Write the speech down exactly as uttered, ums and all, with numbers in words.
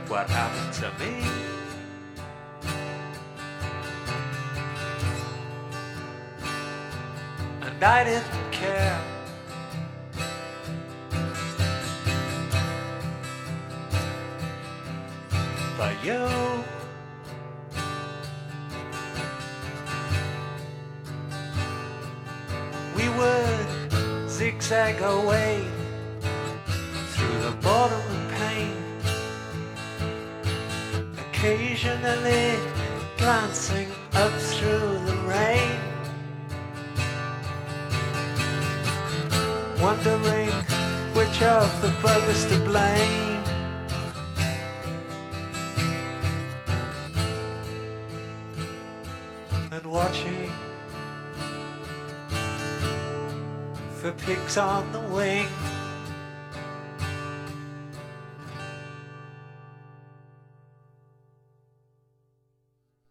what happened to me. And I didn't care. But you, we would zigzag our way through the bottom of pain, occasionally glancing up through the rain, wondering which of the buggers to blame. And watching for pigs on the wing.